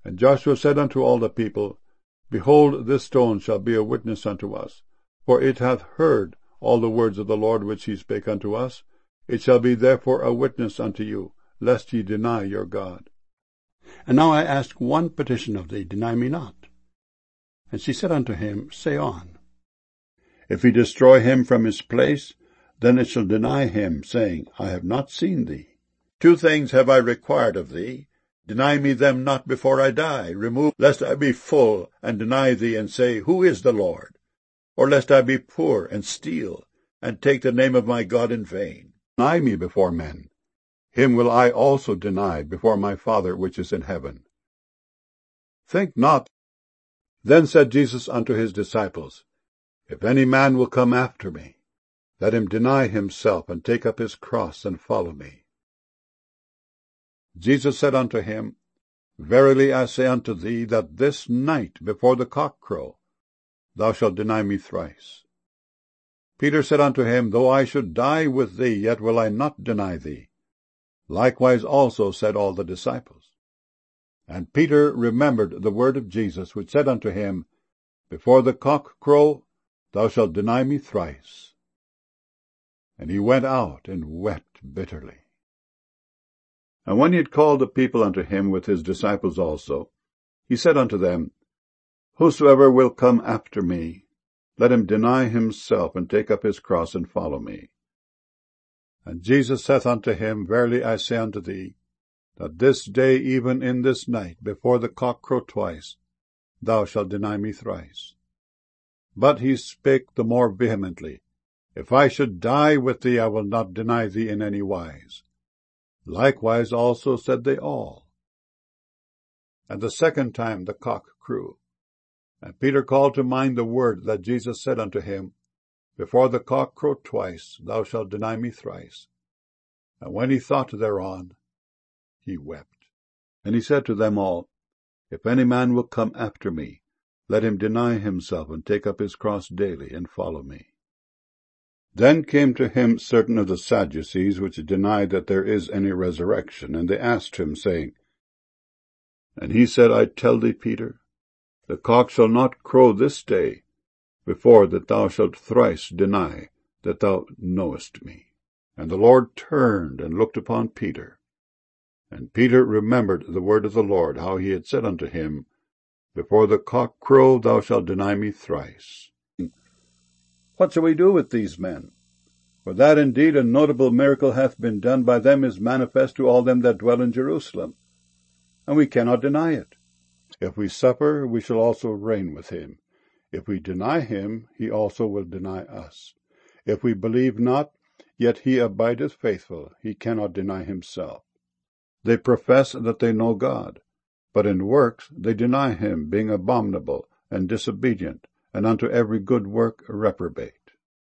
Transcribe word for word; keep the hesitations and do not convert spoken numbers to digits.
And Joshua said unto all the people, Behold, this stone shall be a witness unto us, for it hath heard all the words of the Lord which he spake unto us. It shall be therefore a witness unto you, lest ye deny your God. And now I ask one petition of thee, deny me not. And she said unto him, Say on. If he destroy him from his place, then it shall deny him, saying, I have not seen thee. Two things have I required of thee. Deny me them not before I die. Remove, lest I be full, and deny thee, and say, Who is the Lord? Or lest I be poor, and steal, and take the name of my God in vain. Deny me before men. Him will I also deny before my Father which is in heaven. Think not. Then said Jesus unto his disciples, If any man will come after me, let him deny himself, and take up his cross, and follow me. Jesus said unto him, Verily I say unto thee, that this night before the cock crow, thou shalt deny me thrice. Peter said unto him, Though I should die with thee, yet will I not deny thee. Likewise also said all the disciples. And Peter remembered the word of Jesus, which said unto him, Before the cock crow, thou shalt deny me thrice. And he went out and wept bitterly. And when he had called the people unto him with his disciples also, he said unto them, Whosoever will come after me, let him deny himself, and take up his cross, and follow me. And Jesus saith unto him, Verily I say unto thee, that this day, even in this night, before the cock crow twice, thou shalt deny me thrice. But he spake the more vehemently, If I should die with thee, I will not deny thee in any wise. Likewise also said they all. And the second time the cock crew. And Peter called to mind the word that Jesus said unto him, Before the cock crow twice, thou shalt deny me thrice. And when he thought thereon, he wept. And he said to them all, If any man will come after me, let him deny himself, and take up his cross daily, and follow me. Then came to him certain of the Sadducees, which denied that there is any resurrection, and they asked him, saying, And he said, I tell thee, Peter, the cock shall not crow this day, before that thou shalt thrice deny that thou knowest me. And the Lord turned and looked upon Peter. And Peter remembered the word of the Lord, how he had said unto him, Before the cock crow thou shalt deny me thrice. What shall we do with these men? For that indeed a notable miracle hath been done by them is manifest to all them that dwell in Jerusalem, and we cannot deny it. If we suffer, we shall also reign with him. If we deny him, he also will deny us. If we believe not, yet he abideth faithful, he cannot deny himself. They profess that they know God, but in works they deny him, being abominable and disobedient, and unto every good work reprobate.